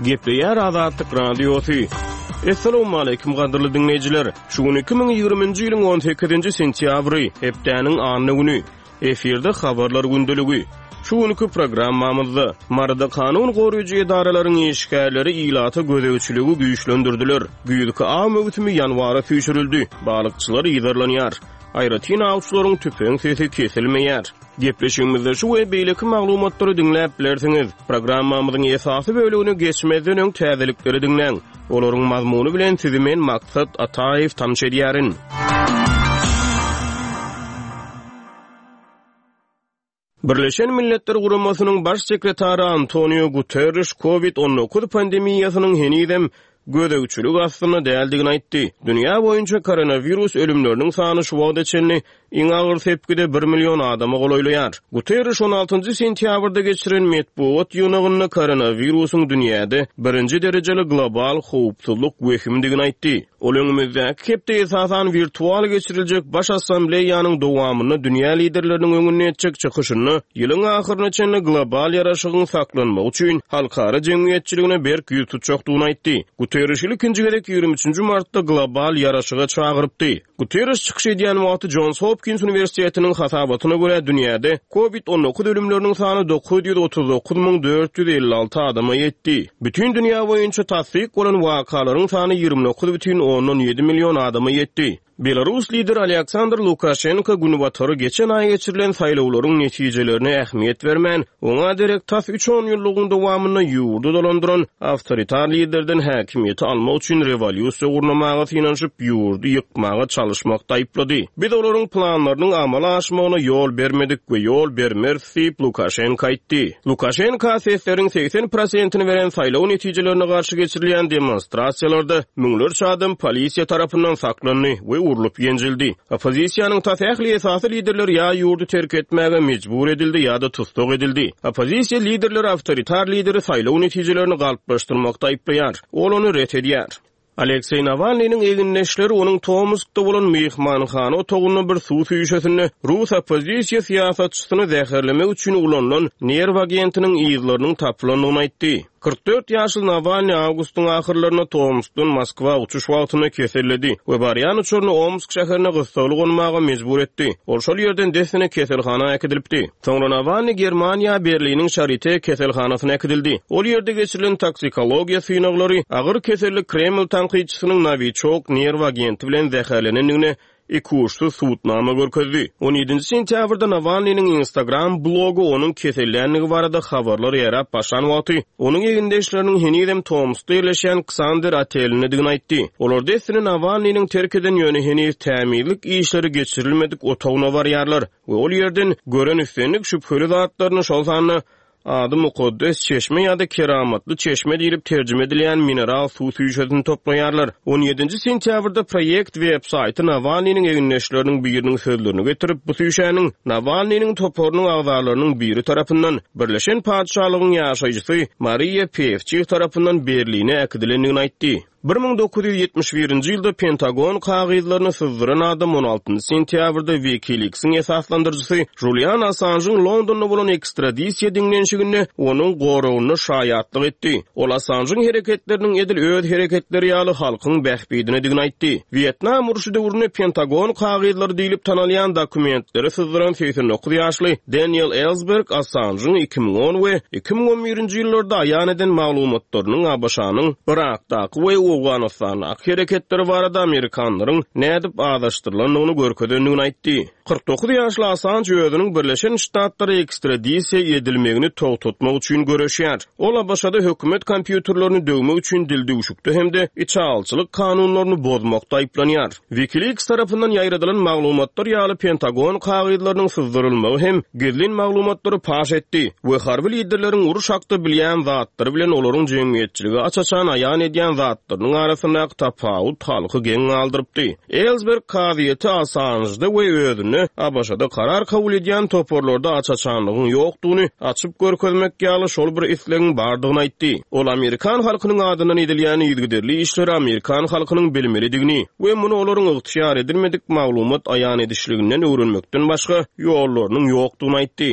Gepleýär Azatlyk Radiosu. Assalamu alaykum gaderly dinleýijiler. Şu gün 2020-nji ýylyň 18-nji sentýabry, hepdäniň anyny güni. Eferde habarlar gündeligi. Şu günkü programmamyzda Marada kanun goraýjy edaralaryň işgärleri ilaty gözegçiligi güýçlendirdiler. Güýdüki A mögütimi ýanwara süýşürildi. Balykçylar ýydarlanýar. Aýratyn awçylaryň tüpeň sesi kesilmeýär. Gepleşigimizde şu we beýleki maglumatlary dinläp bilersiňiz. Programmamyzyň esasy bölügini geçmezden öň täzelikleri dinleň. Olaryň mazmuny bilen sizi men Maksat Ataýew tanış edýärin. Birleşen Milletler Guramasynyň baş sekretary Antonio Guterres COVID-19 pandemiýasynyň henidem gödegçilik astyna däldigini aýtdy. Dünýä boýunça koronavirus ölümleriniň sany şu wagt içinde iň agyr sepkide 1 million adamy golaýlaýar. Guterres 16-njy sentýabrda geçiren medpuat ýygynyny koronavirusyň dünýäde birinji derejeli global howpsuzlyk wehimdigini aýtdy. Ol öňümizde kepde esasan virtual geçiriljek baş assambleýanyň dowamyny dünýä liderleriniň öňüne etjek çykyşyny ýylyň ahyryna global ýaraşygyň saklanmagy üçin halkara jemgyýetçiligine berk ýüz tutjakdygyny aýtdy. Guterres 23-nji martda global ýaraşyga çagyrypdy. Guterres çykyş edýän wagty Johns Hopkins Universitetiniň hasabatyna görä dünýäde COVID-19 ölümleriniň sany 939.456 adama ýetdi. Bütün dünýä boýunça tasdik bolan wakalaryň sany 29,7 million adama ýetdi. Belarus lider Aleksandr Lukashenko güni batary geçen ay geçirilen saýlawlaryň netijelerini ähmiýet bermän, oňa derek tas 3-10 ýyllygyň dowamyny ýurdu dolandyran awtoritar liderden häkimiýeti almak üçin rewolýusiýa gurnamaga finanşyp ýurdu ýykmaga çalışmakda aýplady. Biz olaryň planlarynyň amala aşmagyna ýol bermedik we ýol bermeris diýip Lukashenko aýtdy. Lukashenko sesleriň 80%-ni beren saýlaw netijelerine garşy geçirilýän demonstrasiýalarda müňlerçe adam polisiýa tarapyndan saklandy we urulup ýenjildi. Opozisiýanyň täsähli esasy liderleri ýa ýurdu terk etmäge mejbur edildi ýa-da tutsak edildi. Opozisiýa liderleri awtoritar lideri saýlaw netijelerini galplaşdyrmakda aýplaýar. Ol ony ret edýär. Aleksey Navalnyň eginleşleri onuň Tomskda bolan mehmanxana otagyna bir suw süýşesini Rus opozisiýa siýasatçysyny zäherlemek üçin ulanlan nerw agentiniň ýyzlarynyň tapylandygyny aýtdy. 44 ýaşly Navalny awgustyň ahyrlaryna Tomskdan Moskwa uçuş wagtyna keselledi we barýan uçurny Omsk şäherine gystalyk olmaga mejbur etdi. Ol şol ýerden desine keselhana äkidilipdi. Soňra Navalny Germaniýa Berliniň Charité keselhanasyna äkidildi. Ol ýerde geçirilen toksikologiýa synaglary agyr kesellik Kreml tanqidçisynyň Novichok nerw agenti bilen zäherlenendigine ikuşsuz suwutnama görkezdi. 17-nji sentýabrda Navalnyň Instagram blogu onuň kesellänligi barada habarlar ýarap başlan wagty onuň egindeşleriniň henidem Tomskda ýerleşen Ksander Atelini digin aýtdy. Olar desini Navalnyň terk eden ýöne heniz tämirlik işleri geçirilmedik otagyna barýarlar we ol ýerden gören üstünlik şüpheli zatlaryny şol sany Adı Mukaddes çeşme ya da keramatlı çeşme deyilip tercüme edilen mineral su süýşesini toplaýarlar. 17-nji sentýabrda proýekt web-saýty Navalnyň eginleşleriniň biriniň sözlerini getirip bu süýşäniň Navalnyň toporunyň agzalarynyň biri tarapyndan Birleşen Padşahlygyň ýaşaýjysy Maria Pevçik tarapyndan Berline äkidilendigini aýtdy. 1971-nji ýylda Pentagon kagyzlaryny syzdyran adam 16-njy sentýabrda WikiLeaks'in esaslandyrjysy Julian Assange'ın Londonda bolan ekstradisiýa dinlenşigine onuň goragyny şaýatlyk etdi. Ol Assange'ın hereketleriniň edil öz hereketleri ýaly halkyň bähbidine digin aýtdy. Vietnam uruşy döwründe Pentagon kagyzlary diýilip tanalýan dokumentleri syzdyran 89 ýaşly Daniel Ellsberg Assange'ın 2010 we 2011-nji ýyllarda aýan eden maglumatlarynyň ABŞ-nyň Irakdaky we Awganistana hereketleri barada Amerikanlaryň nädip adaşdyrylandygyny görkedendigini aýtdy. 49 ýaşly Assange özüniň Birleşen Ştatlary ekstradisiýa edilmegini togtatmak üçin görüşýär. Ol ABŞ-da hökümet kompýuterlerini döwmek üçin dildegüşükde hemde içalçylyk kanunlaryny bozmakda aýplanýar. WikiLeaks tarapyndan ýaýradylan maglumatlar ýaly Pentagon kagyzlarynyň syzdyrylmagy hem gizlin maglumatlary paş etdi we harby liderleriň uruş hakda bilýän zatlary bilen olaryň jemgyýetçiligi açaçan aýan edýän zatlarynyň arasynda tapawut halky geň aldyrypdy. Ellsberg kaziýeti Assange'da we özüni ABŞ-da karar kabul edýän toporlarda açaçanlygyň ýokdugyny açyp görkezmek ýaly şol bir islegiň bardygyny aýtdy. Ol Amerikan halkynyň adyndan edilýän ýygyderli işleri Amerikan halkynyň bilmelidigini we muny olaryň ygtyşar edilmedik maglumat aýan edişliginden öwrenmekden başga ýollarynyň ýokdugyny aýtdy.